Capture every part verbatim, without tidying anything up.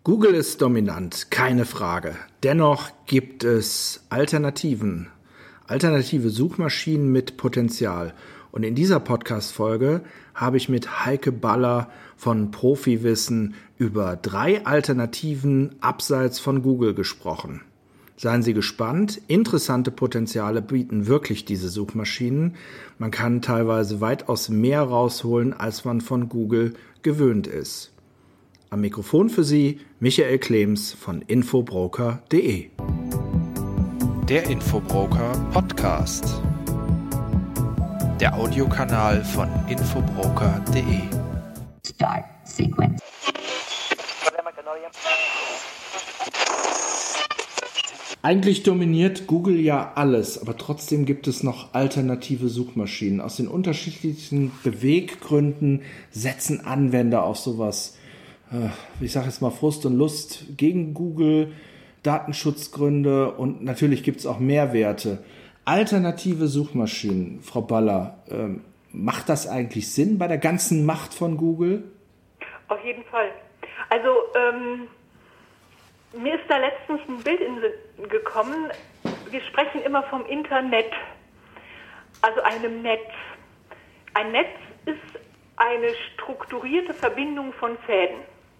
Google ist dominant, keine Frage. Dennoch gibt es Alternativen, alternative Suchmaschinen mit Potenzial. Und in dieser Podcast-Folge habe ich mit Heike Baller von Profiwissen über drei Alternativen abseits von Google gesprochen. Seien Sie gespannt, interessante Potenziale bieten wirklich diese Suchmaschinen. Man kann teilweise weitaus mehr rausholen, als man von Google gewöhnt ist. Am Mikrofon für Sie Michael Klems von infobroker punkt de. Der Infobroker Podcast. Der Audiokanal von infobroker punkt de. Start Sequence. Eigentlich dominiert Google ja alles, aber trotzdem gibt es noch alternative Suchmaschinen. Aus den unterschiedlichsten Beweggründen setzen Anwender auf sowas, ich sage jetzt mal Frust und Lust gegen Google, Datenschutzgründe und natürlich gibt es auch Mehrwerte. Alternative Suchmaschinen, Frau Baller, ähm, macht das eigentlich Sinn bei der ganzen Macht von Google? Auf jeden Fall. Also ähm, mir ist da letztens ein Bild in den Sinn gekommen. Wir sprechen immer vom Internet, also einem Netz. Ein Netz ist eine strukturierte Verbindung von Fäden.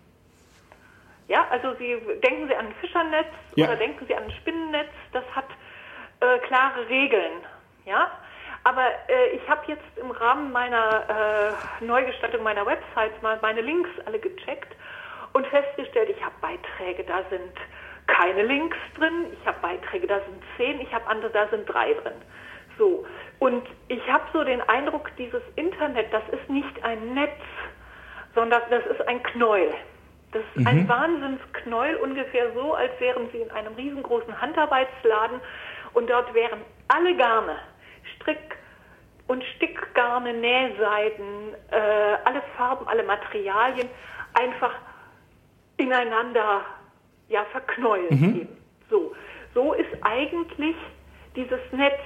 Ja, also Sie denken Sie an ein Fischernetz ja. oder denken Sie an ein Spinnennetz, das hat äh, klare Regeln. Ja, aber äh, ich habe jetzt im Rahmen meiner äh, Neugestaltung meiner Websites mal meine Links alle gecheckt und festgestellt, ich habe Beiträge, da sind keine Links drin, ich habe Beiträge, da sind zehn, ich habe andere, da sind drei drin. So, und ich habe so den Eindruck, dieses Internet, das ist nicht ein Netz, sondern das ist ein Knäuel. Das ist mhm. ein Wahnsinnsknäuel, ungefähr so, als wären Sie in einem riesengroßen Handarbeitsladen und dort wären alle Garne, Strick- und Stickgarne, Nähseiten, äh, alle Farben, alle Materialien einfach ineinander ja, verknäult mhm. eben. So, so ist eigentlich dieses Netz,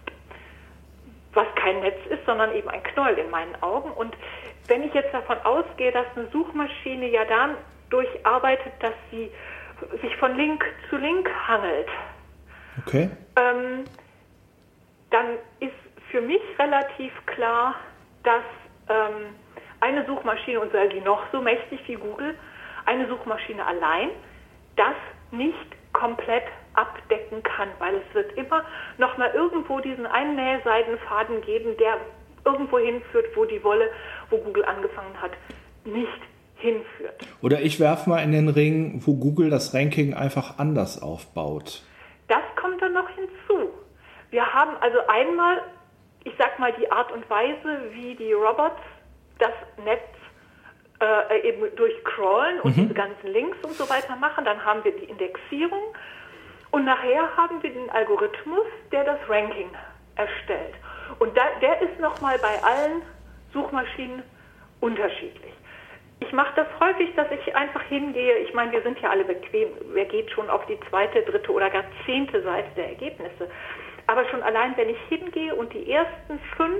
was kein Netz ist, sondern eben ein Knäuel in meinen Augen. Und wenn ich jetzt davon ausgehe, dass eine Suchmaschine ja dadurch arbeitet, dass sie sich von Link zu Link hangelt, okay. ähm, dann ist für mich relativ klar, dass ähm, eine Suchmaschine, und sei sie noch so mächtig wie Google, eine Suchmaschine allein das nicht komplett abdecken kann, weil es wird immer noch mal irgendwo diesen einen Nähseidenfaden geben, der irgendwo hinführt, wo die Wolle, wo Google angefangen hat, nicht hinführt. Oder ich werfe mal in den Ring, wo Google das Ranking einfach anders aufbaut. Das kommt dann noch hinzu. Wir haben also einmal, ich sag mal, die Art und Weise, wie die Robots das Netz äh, eben durchcrawlen und mhm. diese ganzen Links und so weiter machen. Dann haben wir die Indexierung. Und nachher haben wir den Algorithmus, der das Ranking erstellt. Und da, der ist nochmal bei allen Suchmaschinen unterschiedlich. Ich mache das häufig, dass ich einfach hingehe, ich meine, wir sind ja alle bequem, wer geht schon auf die zweite, dritte oder gar zehnte Seite der Ergebnisse. Aber schon allein, wenn ich hingehe und die ersten fünf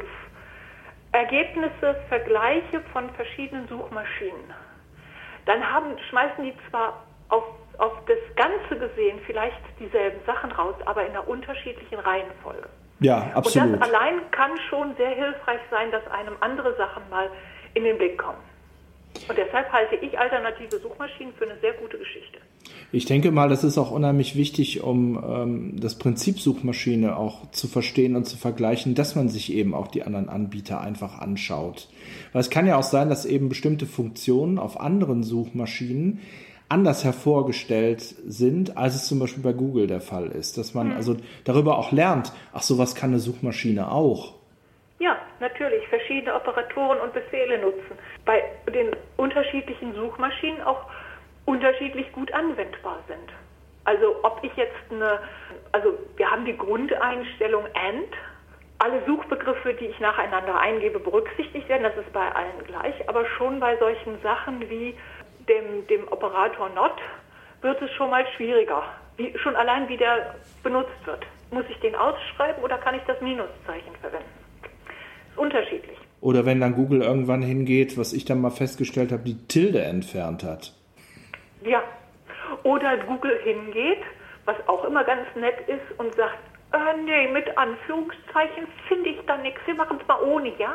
Ergebnisse vergleiche von verschiedenen Suchmaschinen, dann haben, schmeißen die zwar auf auf das Ganze gesehen vielleicht dieselben Sachen raus, aber in einer unterschiedlichen Reihenfolge. Ja, absolut. Und das allein kann schon sehr hilfreich sein, dass einem andere Sachen mal in den Blick kommen. Und deshalb halte ich alternative Suchmaschinen für eine sehr gute Geschichte. Ich denke mal, das ist auch unheimlich wichtig, um ähm, das Prinzip Suchmaschine auch zu verstehen und zu vergleichen, dass man sich eben auch die anderen Anbieter einfach anschaut. Weil es kann ja auch sein, dass eben bestimmte Funktionen auf anderen Suchmaschinen anders hervorgestellt sind, als es zum Beispiel bei Google der Fall ist. Dass man mhm. also darüber auch lernt, ach, sowas kann eine Suchmaschine auch. Ja, natürlich, verschiedene Operatoren und Befehle nutzen. Bei den unterschiedlichen Suchmaschinen auch unterschiedlich gut anwendbar sind. Also ob ich jetzt eine, also wir haben die Grundeinstellung AND, alle Suchbegriffe, die ich nacheinander eingebe, berücksichtigt werden, das ist bei allen gleich, aber schon bei solchen Sachen wie Dem, dem Operator Not wird es schon mal schwieriger. Wie, schon allein wie der benutzt wird. Muss ich den ausschreiben oder kann ich das Minuszeichen verwenden? Ist unterschiedlich. Oder wenn dann Google irgendwann hingeht, was ich dann mal festgestellt habe, die Tilde entfernt hat. Ja, Oder Google hingeht, was auch immer ganz nett ist und sagt, äh, nee, mit Anführungszeichen finde ich da nichts, wir machen es mal ohne, ja?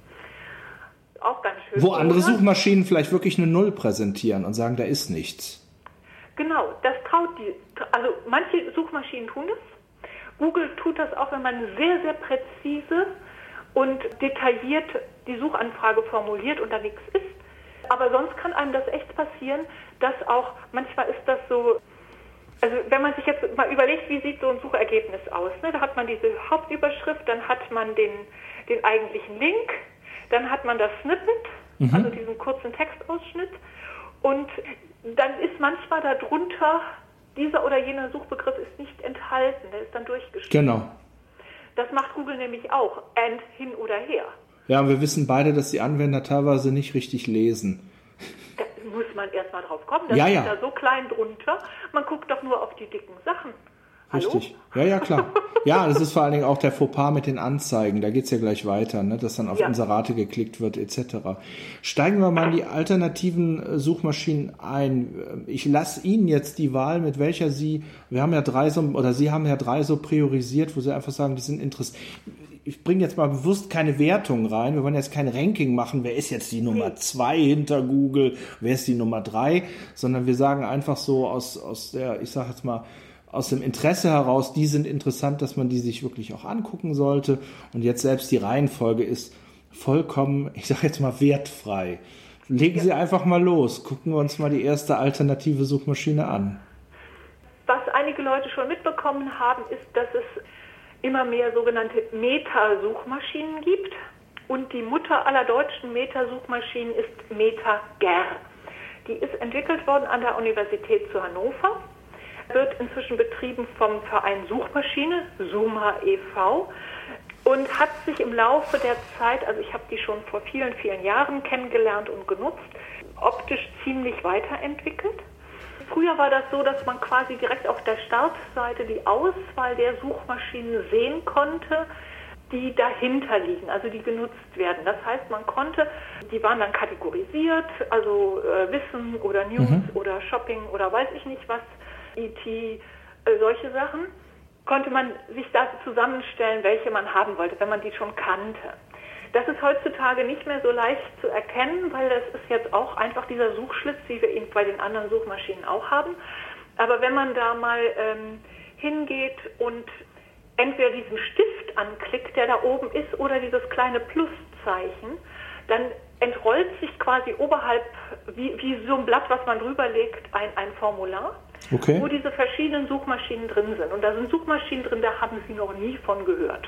Auch ganz schön. Wo andere Suchmaschinen vielleicht wirklich eine Null präsentieren und sagen, da ist nichts. Genau, das traut die. Also manche Suchmaschinen tun das. Google tut das auch, wenn man sehr, sehr präzise und detailliert die Suchanfrage formuliert und da nichts ist. Aber sonst kann einem das echt passieren, dass auch, manchmal ist das so, also wenn man sich jetzt mal überlegt, wie sieht so ein Suchergebnis aus, ne? Da hat man diese Hauptüberschrift, dann hat man den, den eigentlichen Link, dann hat man das Snippet, mhm. also diesen kurzen Textausschnitt und dann ist manchmal darunter, dieser oder jener Suchbegriff ist nicht enthalten, der ist dann durchgestrichen. Genau. Das macht Google nämlich auch, and hin oder her. Ja, und wir wissen beide, dass die Anwender teilweise nicht richtig lesen. Da muss man erst mal drauf kommen, das ja, ist ja. da so klein drunter. Man guckt doch nur auf die dicken Sachen. Hallo? Richtig. Ja, ja, klar. Ja, das ist vor allen Dingen auch der Fauxpas mit den Anzeigen. Da geht's ja gleich weiter, ne? Dass dann auf ja. Inserate geklickt wird, et cetera. Steigen wir mal in die alternativen Suchmaschinen ein. Ich lasse Ihnen jetzt die Wahl, mit welcher Sie, wir haben ja drei so, oder Sie haben ja drei so priorisiert, wo Sie einfach sagen, die sind interessant. Ich bringe jetzt mal bewusst keine Wertung rein. Wir wollen jetzt kein Ranking machen, wer ist jetzt die Nummer zwei hinter Google, wer ist die Nummer drei, sondern wir sagen einfach so aus, aus der, ich sage jetzt mal, aus dem Interesse heraus, die sind interessant, dass man die sich wirklich auch angucken sollte. Und jetzt selbst die Reihenfolge ist vollkommen, ich sage jetzt mal, wertfrei. Legen Sie einfach mal los. Gucken wir uns mal die erste alternative Suchmaschine an. Was einige Leute schon mitbekommen haben, ist, dass es immer mehr sogenannte Meta-Suchmaschinen gibt. Und die Mutter aller deutschen Meta-Suchmaschinen ist MetaGer. Die ist entwickelt worden an der Universität zu Hannover. Wird inzwischen betrieben vom Verein Suchmaschine, Suma e V, und hat sich im Laufe der Zeit, also ich habe die schon vor vielen, vielen Jahren kennengelernt und genutzt, optisch ziemlich weiterentwickelt. Früher war das so, dass man quasi direkt auf der Startseite die Auswahl der Suchmaschinen sehen konnte, die dahinter liegen, also die genutzt werden. Das heißt, man konnte, die waren dann kategorisiert, also äh, Wissen oder News mhm. oder Shopping oder weiß ich nicht was, E T, äh, solche Sachen, konnte man sich da zusammenstellen, welche man haben wollte, wenn man die schon kannte. Das ist heutzutage nicht mehr so leicht zu erkennen, weil das ist jetzt auch einfach dieser Suchschlitz, wie wir ihn bei den anderen Suchmaschinen auch haben. Aber wenn man da mal ähm, hingeht und entweder diesen Stift anklickt, der da oben ist, oder dieses kleine Pluszeichen, dann entrollt sich quasi oberhalb, wie, wie so ein Blatt, was man drüber legt, ein, ein Formular, okay, wo diese verschiedenen Suchmaschinen drin sind. Und da sind Suchmaschinen drin, da haben Sie noch nie von gehört.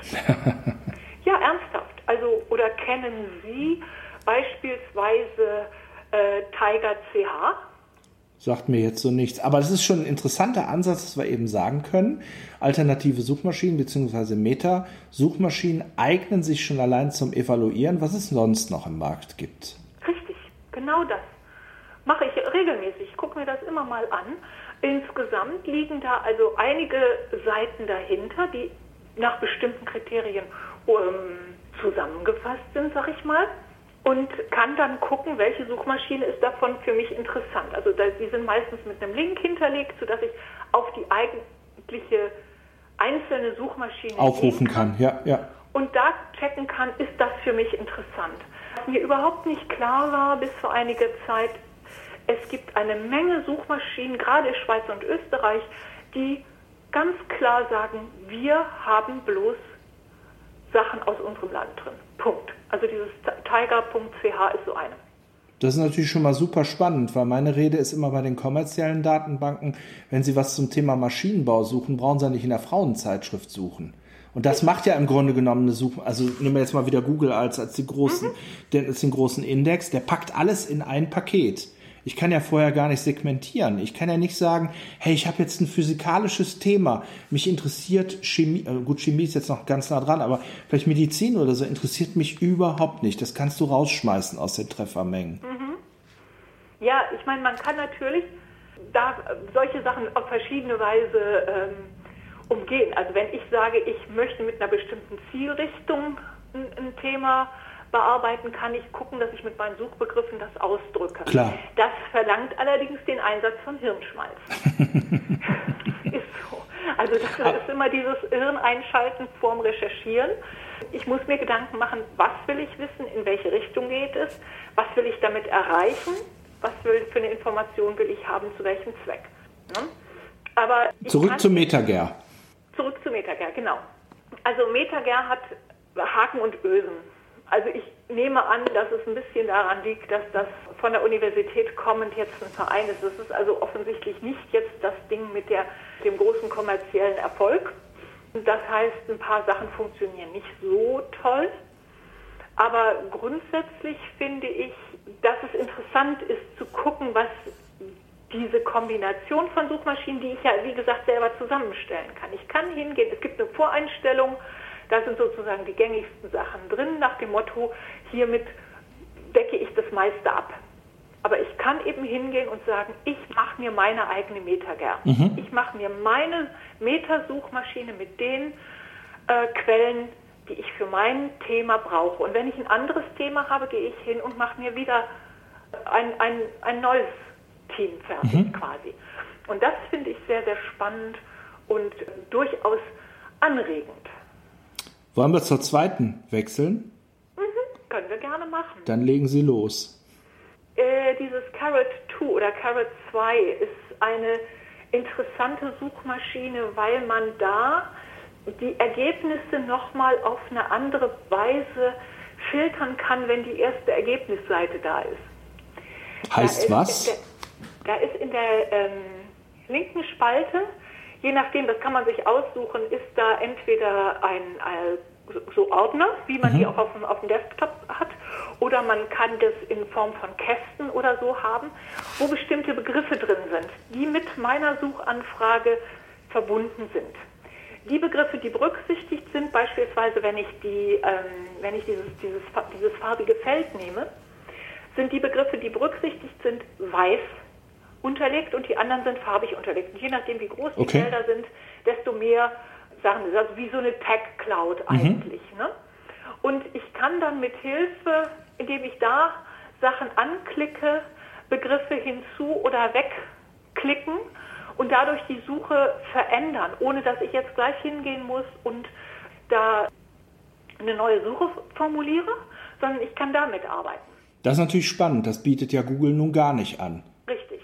Ja, ernsthaft. Also, oder kennen Sie beispielsweise äh, Tiger C H? Sagt mir jetzt so nichts. Aber das ist schon ein interessanter Ansatz, dass wir eben sagen können, alternative Suchmaschinen bzw. Meta-Suchmaschinen eignen sich schon allein zum Evaluieren, was es sonst noch im Markt gibt. Richtig, genau das. Mache ich regelmäßig. Ich gucke mir das immer mal an. Insgesamt liegen da also einige Seiten dahinter, die nach bestimmten Kriterien ähm, zusammengefasst sind, sag ich mal. Und kann dann gucken, welche Suchmaschine ist davon für mich interessant. Also da, die sind meistens mit einem Link hinterlegt, sodass ich auf die eigentliche einzelne Suchmaschine aufrufen kann. kann. Ja, ja. Und da checken kann, ist das für mich interessant. Was mir überhaupt nicht klar war bis vor einiger Zeit, es gibt eine Menge Suchmaschinen, gerade in Schweiz und Österreich, die ganz klar sagen, wir haben bloß Sachen aus unserem Land drin. Punkt. Also dieses tiger punkt c h ist so eine. Das ist natürlich schon mal super spannend, weil meine Rede ist immer bei den kommerziellen Datenbanken, wenn Sie was zum Thema Maschinenbau suchen, brauchen Sie nicht in der Frauenzeitschrift suchen. Und das macht ja im Grunde genommen eine Suche, also nehmen wir jetzt mal wieder Google als, als, die großen, mhm. den, als den großen Index, der packt alles in ein Paket. Ich kann ja vorher gar nicht segmentieren. Ich kann ja nicht sagen, hey, ich habe jetzt ein physikalisches Thema. Mich interessiert Chemie, äh gut, Chemie ist jetzt noch ganz nah dran, aber vielleicht Medizin oder so interessiert mich überhaupt nicht. Das kannst du rausschmeißen aus den Treffermengen. Mhm. Ja, ich meine, man kann natürlich da solche Sachen auf verschiedene Weise ähm, umgehen. Also wenn ich sage, ich möchte mit einer bestimmten Zielrichtung ein, ein Thema bearbeiten, kann ich gucken, dass ich mit meinen Suchbegriffen das ausdrücke. Klar. Das verlangt allerdings den Einsatz von Hirnschmalz. Ist so. Also das ist immer dieses Hirneinschalten vorm Recherchieren. Ich muss mir Gedanken machen, was will ich wissen, in welche Richtung geht es, was will ich damit erreichen, was will, für eine Information will ich haben, zu welchem Zweck. Ne? Aber zurück zu MetaGer. Zurück zu MetaGer, genau. Also MetaGer hat Haken und Ösen. Also ich nehme an, dass es ein bisschen daran liegt, dass das von der Universität kommend jetzt ein Verein ist. Das ist also offensichtlich nicht jetzt das Ding mit der, dem großen kommerziellen Erfolg. Das heißt, ein paar Sachen funktionieren nicht so toll. Aber grundsätzlich finde ich, dass es interessant ist zu gucken, was diese Kombination von Suchmaschinen, die ich ja, wie gesagt, selber zusammenstellen kann. Ich kann hingehen, es gibt eine Voreinstellung, da sind sozusagen die gängigsten Sachen drin, nach dem Motto, hiermit decke ich das meiste ab. Aber ich kann eben hingehen und sagen, ich mache mir meine eigene MetaGer. Mhm. Ich mache mir meine Meta-Suchmaschine mit den äh, Quellen, die ich für mein Thema brauche. Und wenn ich ein anderes Thema habe, gehe ich hin und mache mir wieder ein, ein, ein neues Team fertig mhm. quasi. Und das finde ich sehr, sehr spannend und durchaus anregend. Wollen wir zur zweiten wechseln? Mhm, können wir gerne machen. Dann legen Sie los. Äh, dieses Carrot zwei oder Carrot zwei ist eine interessante Suchmaschine, weil man da die Ergebnisse nochmal auf eine andere Weise filtern kann, wenn die erste Ergebnisseite da ist. Heißt da was? Ist der, da ist in der ähm, linken Spalte, je nachdem, das kann man sich aussuchen, ist da entweder ein, ein so Ordner, wie man mhm. die auch auf dem, auf dem Desktop hat, oder man kann das in Form von Kästen oder so haben, wo bestimmte Begriffe drin sind, die mit meiner Suchanfrage verbunden sind. Die Begriffe, die berücksichtigt sind, beispielsweise wenn ich, die, ähm, wenn ich dieses, dieses, dieses farbige Feld nehme, sind die Begriffe, die berücksichtigt sind, weiß unterlegt und die anderen sind farbig unterlegt. Und je nachdem, wie groß die okay. Felder sind, desto mehr Sachen. Das ist also wie so eine Tag-Cloud eigentlich. Mhm. Ne? Und ich kann dann mit Hilfe, indem ich da Sachen anklicke, Begriffe hinzu- oder wegklicken und dadurch die Suche verändern, ohne dass ich jetzt gleich hingehen muss und da eine neue Suche formuliere, sondern ich kann damit arbeiten. Das ist natürlich spannend. Das bietet ja Google nun gar nicht an. Richtig.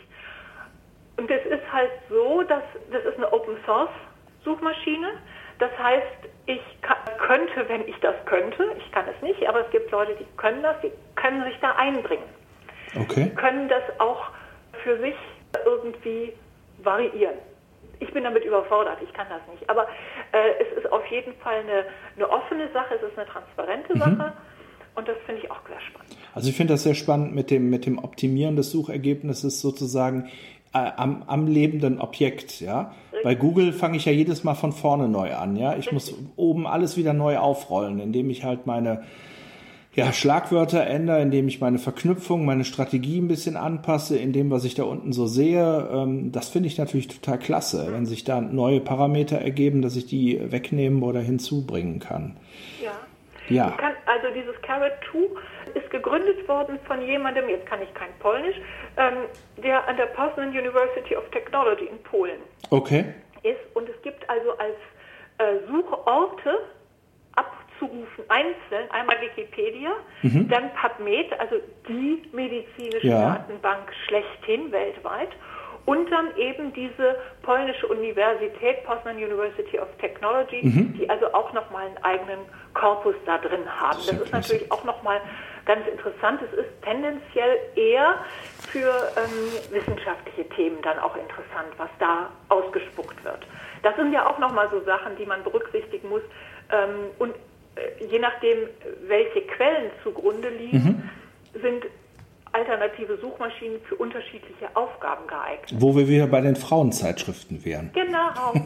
Und es ist halt so, dass das ist eine Open-Source-Suchmaschine. Das heißt, ich kann, könnte, wenn ich das könnte, ich kann es nicht, aber es gibt Leute, die können das, die können sich da einbringen. Okay. Die können das auch für sich irgendwie variieren. Ich bin damit überfordert, ich kann das nicht. Aber äh, es ist auf jeden Fall eine, eine offene Sache, es ist eine transparente mhm. Sache und das finde ich auch sehr spannend. Also ich finde das sehr spannend mit dem, mit dem Optimieren des Suchergebnisses sozusagen äh, am, am lebenden Objekt. Ja? Bei Google fange ich ja jedes Mal von vorne neu an. Ja? Ich Richtig. muss oben alles wieder neu aufrollen, indem ich halt meine ja, Schlagwörter ändere, indem ich meine Verknüpfung, meine Strategie ein bisschen anpasse, in dem, was ich da unten so sehe. Ähm, das finde ich natürlich total klasse, wenn sich da neue Parameter ergeben, dass ich die wegnehmen oder hinzubringen kann. Ja. Ja. Ich kann, also dieses Carrot zwei ist gegründet worden von jemandem, jetzt kann ich kein Polnisch, ähm, der an der Poznań University of Technology in Polen okay. ist. Und es gibt also als äh, Suchorte abzurufen einzeln, einmal Wikipedia, mhm. dann PubMed, also die medizinische ja. Datenbank schlechthin weltweit, und dann eben diese polnische Universität, Poznań University of Technology, mhm. die also auch nochmal einen eigenen Korpus da drin haben. Das, das ist natürlich auch nochmal ganz interessant. Es ist tendenziell eher für ähm, wissenschaftliche Themen dann auch interessant, was da ausgespuckt wird. Das sind ja auch nochmal so Sachen, die man berücksichtigen muss. Ähm, und äh, je nachdem, welche Quellen zugrunde liegen, mhm. sind alternative Suchmaschinen für unterschiedliche Aufgaben geeignet. Wo wir wieder bei den Frauenzeitschriften wären. Genau.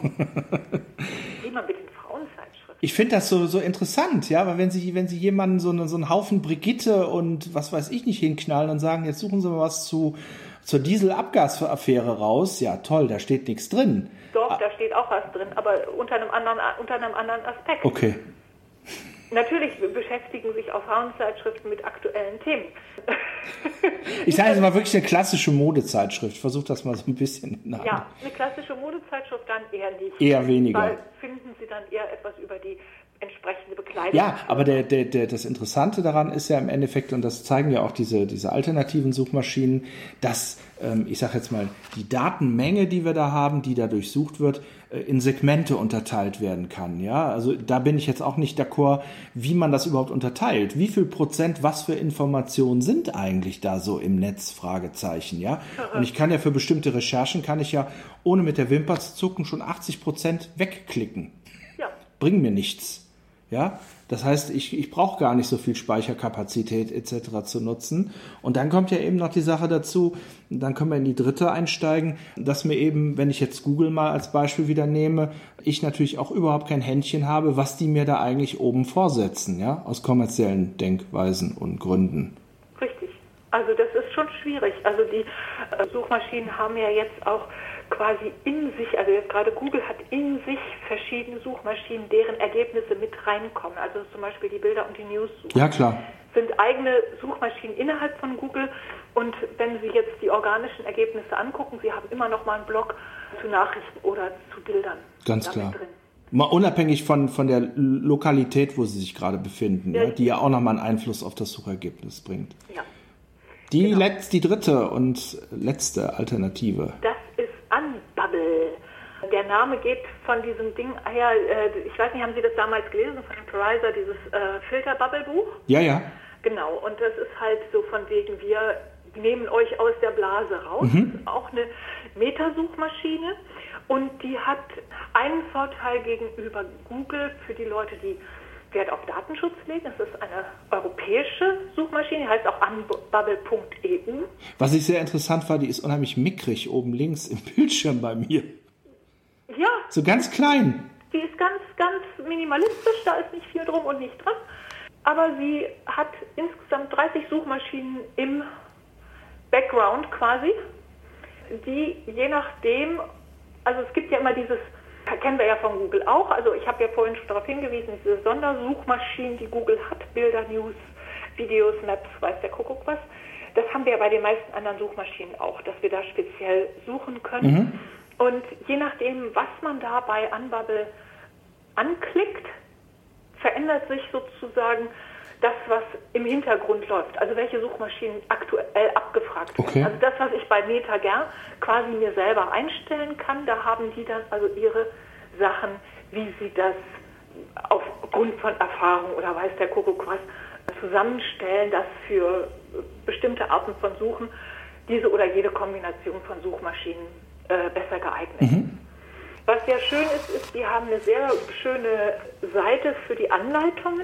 Wie man mit den Frauenzeitschriften. Ich finde das so, so interessant, ja, weil wenn Sie, wenn Sie jemanden so, eine, so einen Haufen Brigitte und was weiß ich nicht hinknallen und sagen, jetzt suchen Sie mal was zu, zur Dieselabgasaffäre raus, ja toll, da steht nichts drin. Doch, da steht auch was drin, aber unter einem anderen, unter einem anderen Aspekt. Okay. Natürlich beschäftigen sich auch Frauenzeitschriften mit aktuellen Themen. Ich sage jetzt mal wirklich eine klassische Modezeitschrift. Ich versuche das mal so ein bisschen in Ja, eine klassische Modezeitschrift dann eher nicht. Eher weniger. Weil finden Sie dann eher etwas über die entsprechende Bekleidung. Ja, aber der, der, der, das Interessante daran ist ja im Endeffekt, und das zeigen ja auch diese, diese alternativen Suchmaschinen, dass, ähm, ich sage jetzt mal, die Datenmenge, die wir da haben, die da durchsucht wird, äh, in Segmente unterteilt werden kann. Ja, also da bin ich jetzt auch nicht d'accord, wie man das überhaupt unterteilt. Wie viel Prozent, was für Informationen sind eigentlich da so im Netz? Fragezeichen, ja. Und ich kann ja für bestimmte Recherchen, kann ich ja ohne mit der Wimper zu zucken schon achtzig Prozent wegklicken. Ja. Bringen mir nichts. Ja, das heißt, ich, ich brauche gar nicht so viel Speicherkapazität et cetera zu nutzen. Und dann kommt ja eben noch die Sache dazu, dann können wir in die dritte einsteigen, dass mir eben, wenn ich jetzt Google mal als Beispiel wieder nehme, ich natürlich auch überhaupt kein Händchen habe, was die mir da eigentlich oben vorsetzen, ja, aus kommerziellen Denkweisen und Gründen. Richtig. Also das ist schon schwierig. Also die äh, Suchmaschinen haben ja jetzt auch quasi in sich, also jetzt gerade Google hat in sich verschiedene Suchmaschinen, deren Ergebnisse mit reinkommen. Also zum Beispiel die Bilder und die News-Suche. Ja, klar. Sind eigene Suchmaschinen innerhalb von Google. Und wenn Sie jetzt die organischen Ergebnisse angucken, Sie haben immer noch mal einen Blog zu Nachrichten oder zu Bildern. Ganz klar. Drin. Mal unabhängig von, von der Lokalität, wo Sie sich gerade befinden, ja, die ja auch nochmal einen Einfluss auf das Suchergebnis bringt. Ja. Die, genau. Letz-, die dritte und letzte Alternative. Das ist Unbubble. Der Name geht von diesem Ding, ah ja, ich weiß nicht, haben Sie das damals gelesen, von Pariser, dieses äh, Filter-Bubble-Buch? Ja, ja. Genau, und das ist halt so von wegen, wir nehmen euch aus der Blase raus. Mhm. Das ist auch eine Metasuchmaschine und die hat einen Vorteil gegenüber Google für die Leute, die Wert auf Datenschutz legen. Es ist eine europäische Suchmaschine, die heißt auch unbubble punkt e u. Was ich sehr interessant war, die ist unheimlich mickrig oben links im Bildschirm bei mir. Ja. So ganz klein. Die ist ganz, ganz minimalistisch, da ist nicht viel drum und nicht dran. Aber sie hat insgesamt dreißig Suchmaschinen im Background quasi, die je nachdem, also es gibt ja immer dieses, kennen wir ja von Google auch, also ich habe ja vorhin schon darauf hingewiesen, diese Sondersuchmaschinen, die Google hat, Bilder, News, Videos, Maps, weiß der Kuckuck was, das haben wir ja bei den meisten anderen Suchmaschinen auch, dass wir da speziell suchen können. Mhm. Und je nachdem, was man da bei Unbubble anklickt, verändert sich sozusagen das, was im Hintergrund läuft. Also welche Suchmaschinen aktuell abgefragt werden. Okay. Also das, was ich bei MetaGer quasi mir selber einstellen kann, da haben die dann also ihre Sachen, wie sie das aufgrund von Erfahrung oder weiß der Kuckuck was zusammenstellen, das für bestimmte Arten von Suchen diese oder jede Kombination von Suchmaschinen äh, besser geeignet ist. Mhm. Was sehr schön ist, ist, die haben eine sehr schöne Seite für die Anleitungen,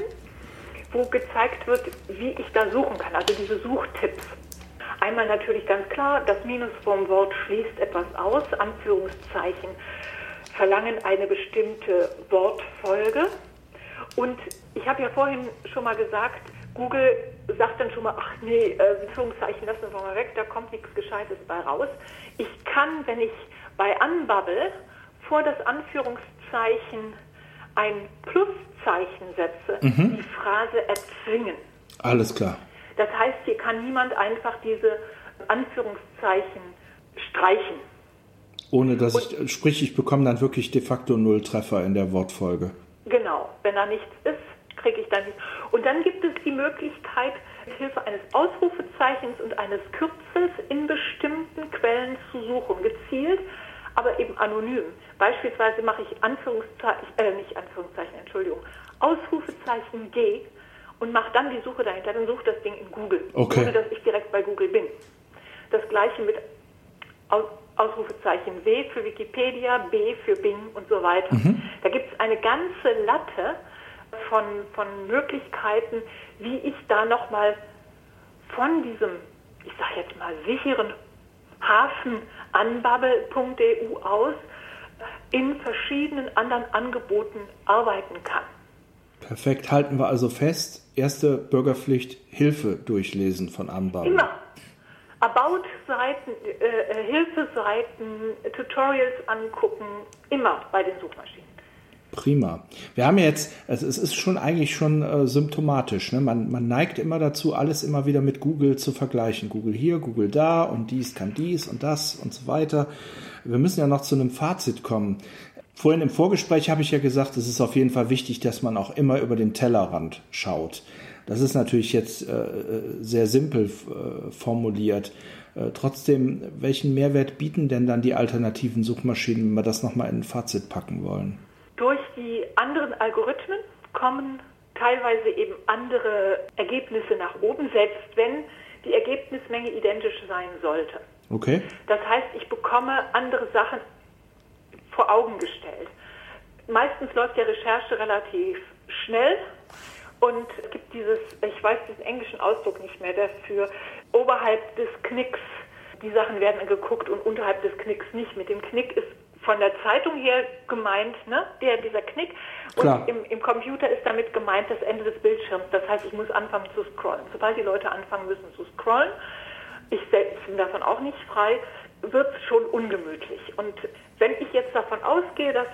wo gezeigt wird, wie ich da suchen kann, also diese Suchtipps. Einmal natürlich ganz klar, das Minus vom Wort schließt etwas aus, Anführungszeichen verlangen eine bestimmte Wortfolge. Und ich habe ja vorhin schon mal gesagt, Google sagt dann schon mal, ach nee, Anführungszeichen lassen wir mal weg, da kommt nichts Gescheites bei raus. Ich kann, wenn ich bei Unbubble vor das Anführungszeichen ein Pluszeichen setze, mhm. die Phrase erzwingen. Alles klar. Das heißt, hier kann niemand einfach diese Anführungszeichen streichen. Ohne dass Und, ich, sprich, ich bekomme dann wirklich de facto null Treffer in der Wortfolge. Genau, wenn da nichts ist, kriege ich dann nichts. Und dann gibt es die Möglichkeit, mit Hilfe eines Ausrufezeichens und eines Kürzels in bestimmten Quellen zu suchen, gezielt, aber eben anonym. Beispielsweise mache ich Anführungszeichen, äh, nicht Anführungszeichen, Entschuldigung, Ausrufezeichen G und mache dann die Suche dahinter, dann sucht das Ding in Google, okay. ohne dass ich direkt bei Google bin. Das gleiche mit Aus, Ausrufezeichen W für Wikipedia, B für Bing und so weiter. Mhm. Da gibt es eine ganze Latte von, von Möglichkeiten, wie ich da nochmal von diesem, ich sage jetzt mal, sicheren Hafen unbubble punkt e u aus in verschiedenen anderen Angeboten arbeiten kann. Perfekt, halten wir also fest, erste Bürgerpflicht, Hilfe durchlesen von Unbubble. Immer. About-Seiten, äh, Hilfeseiten, Tutorials angucken, immer bei den Suchmaschinen. Prima. Wir haben jetzt, also es ist schon eigentlich schon äh, symptomatisch, ne? Man, man neigt immer dazu, alles immer wieder mit Google zu vergleichen. Google hier, Google da und dies kann dies und das und so weiter. Wir müssen ja noch zu einem Fazit kommen. Vorhin im Vorgespräch habe ich ja gesagt, es ist auf jeden Fall wichtig, dass man auch immer über den Tellerrand schaut. Das ist natürlich jetzt äh, sehr simpel äh, formuliert. Äh, trotzdem, welchen Mehrwert bieten denn dann die alternativen Suchmaschinen, wenn wir das nochmal in ein Fazit packen wollen? Durch die anderen Algorithmen kommen teilweise eben andere Ergebnisse nach oben, selbst wenn die Ergebnismenge identisch sein sollte. Okay. Das heißt, ich bekomme andere Sachen vor Augen gestellt. Meistens läuft ja Recherche relativ schnell und es gibt dieses, ich weiß diesen englischen Ausdruck nicht mehr dafür, oberhalb des Knicks, die Sachen werden geguckt und unterhalb des Knicks nicht. Mit dem Knick ist von der Zeitung her gemeint, ne, der, dieser Knick. Klar. Und im, im Computer ist damit gemeint das Ende des Bildschirms. Das heißt, ich muss anfangen zu scrollen. Sobald die Leute anfangen müssen zu scrollen, ich selbst bin davon auch nicht frei, wird es schon ungemütlich. Und wenn ich jetzt davon ausgehe, dass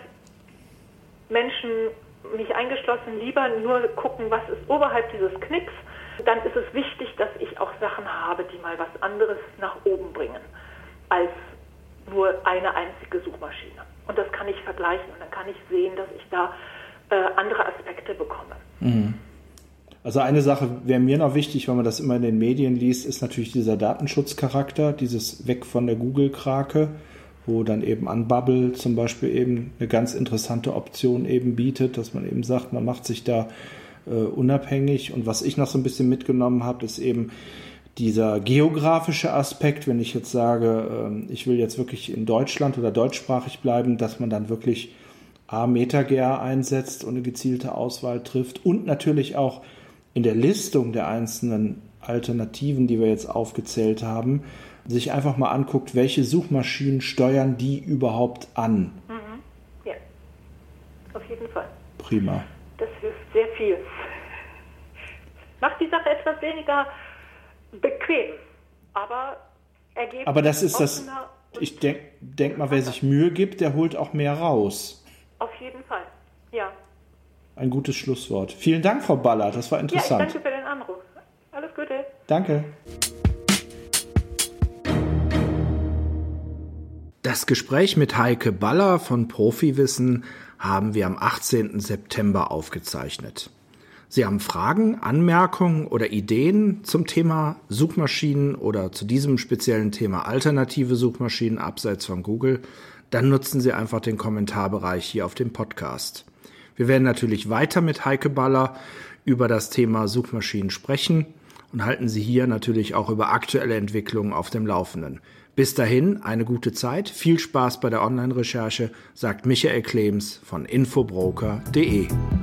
Menschen, mich eingeschlossen, lieber nur gucken, was ist oberhalb dieses Knicks, dann ist es wichtig, dass ich auch Sachen habe, die mal was anderes nach oben bringen, als nur eine einzige Suchmaschine. Und das kann ich vergleichen und dann kann ich sehen, dass ich da äh, andere Aspekte bekomme. Mhm. Also eine Sache wäre mir noch wichtig, wenn man das immer in den Medien liest, ist natürlich dieser Datenschutzcharakter, dieses Weg von der Google-Krake, wo dann eben Unbubble zum Beispiel eben eine ganz interessante Option eben bietet, dass man eben sagt, man macht sich da äh, unabhängig. Und was ich noch so ein bisschen mitgenommen habe, ist eben dieser geografische Aspekt, wenn ich jetzt sage, äh, ich will jetzt wirklich in Deutschland oder deutschsprachig bleiben, dass man dann wirklich A, MetaGer einsetzt und eine gezielte Auswahl trifft und natürlich auch in der Listung der einzelnen Alternativen, die wir jetzt aufgezählt haben, sich einfach mal anguckt, welche Suchmaschinen steuern die überhaupt an. Mhm. Ja, auf jeden Fall. Prima. Das hilft sehr viel. Macht die Sache etwas weniger bequem, aber Ergebnis Aber das ist das, ich denke denk mal, wer sich Mühe gibt, der holt auch mehr raus. Auf jeden Fall, ja. Ein gutes Schlusswort. Vielen Dank, Frau Ballert, das war interessant. Ja, ich danke für den Anruf. Alles Gute. Danke. Das Gespräch mit Heike Baller von Profiwissen haben wir am achtzehnten September aufgezeichnet. Sie haben Fragen, Anmerkungen oder Ideen zum Thema Suchmaschinen oder zu diesem speziellen Thema alternative Suchmaschinen abseits von Google, dann nutzen Sie einfach den Kommentarbereich hier auf dem Podcast. Wir werden natürlich weiter mit Heike Baller über das Thema Suchmaschinen sprechen und halten Sie hier natürlich auch über aktuelle Entwicklungen auf dem Laufenden. Bis dahin eine gute Zeit, viel Spaß bei der Online-Recherche, sagt Michael Klems von infobroker punkt de.